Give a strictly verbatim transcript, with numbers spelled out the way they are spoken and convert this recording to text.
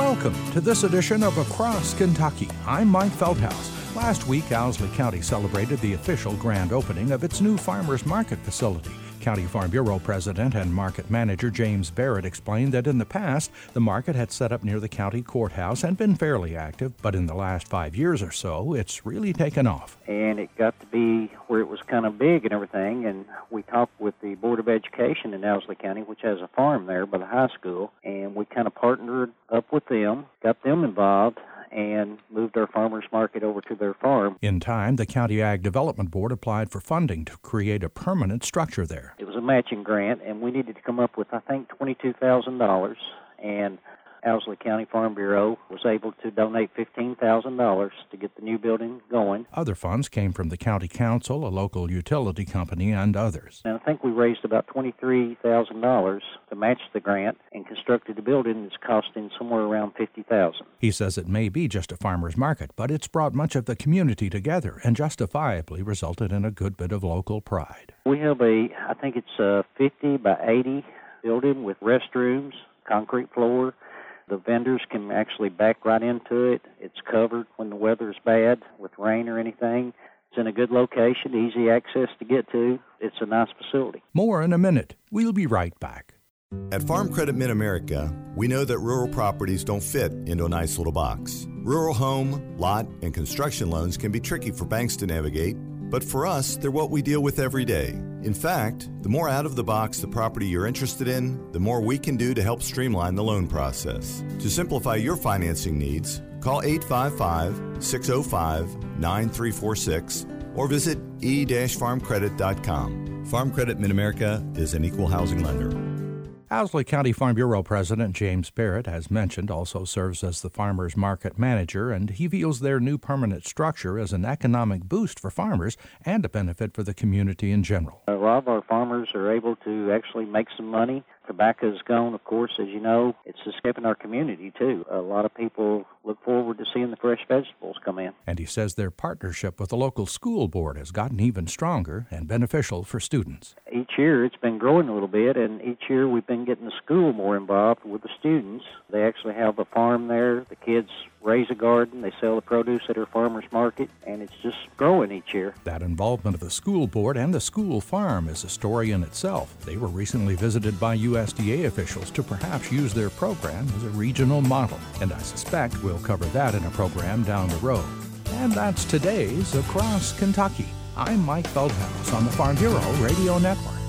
Welcome to this edition of Across Kentucky. I'm Mike Feldhaus. Last week, Owsley County celebrated the official grand opening of its new Farmers Market facility. County Farm Bureau President and Market Manager James Barrett explained that in the past, the market had set up near the county courthouse and been fairly active, but in the last five years or so, it's really taken off. And it got to be where it was kind of big and everything, and we talked with the Board of Education in Owsley County, which has a farm there by the high school, and we kind of partnered up with them, got them involved, and moved our farmers market over to their farm. In time, the County Ag Development Board applied for funding to create a permanent structure there. It was a matching grant, and we needed to come up with, I think, twenty-two thousand dollars, and Owsley County Farm Bureau was able to donate fifteen thousand dollars to get the new building going. Other funds came from the county council, a local utility company, and others. And I think we raised about twenty-three thousand dollars to match the grant and constructed the building that's costing somewhere around fifty thousand dollars. He says it may be just a farmer's market, but it's brought much of the community together and justifiably resulted in a good bit of local pride. We have a, I think it's a fifty by eighty building with restrooms, concrete floor. The vendors can actually back right into it. It's covered when the weather's bad with rain or anything. It's in a good location, easy access to get to. It's a nice facility. More in a minute. We'll be right back. At Farm Credit Mid-America, we know that rural properties don't fit into a nice little box. Rural home, lot, and construction loans can be tricky for banks to navigate, but for us, they're what we deal with every day. In fact, the more out of the box the property you're interested in, the more we can do to help streamline the loan process. To simplify your financing needs, call eight five five, six oh five, nine three four six or visit e dash farm credit dot com. Farm Credit Mid-America is an equal housing lender. Owsley County Farm Bureau President James Barrett, as mentioned, also serves as the farmers market manager, and he views their new permanent structure as an economic boost for farmers and a benefit for the community in general. A lot of our farmers are able to actually make some money. Tobacco's gone, of course, as you know. It's escaping our community, too. A lot of people look forward to seeing the fresh vegetables come in. And he says their partnership with the local school board has gotten even stronger and beneficial for students. Each year it's been growing a little bit, and each year we've been getting the school more involved with the students. They actually have a farm there. The kids raise a garden. They sell the produce at our farmers market, and it's just growing each year. That involvement of the school board and the school farm is a story in itself. They were recently visited by U S D A officials to perhaps use their program as a regional model, and I suspect we'll cover that in a program down the road. And that's today's Across Kentucky. I'm Mike Feldhaus on the Farm Bureau Radio Network.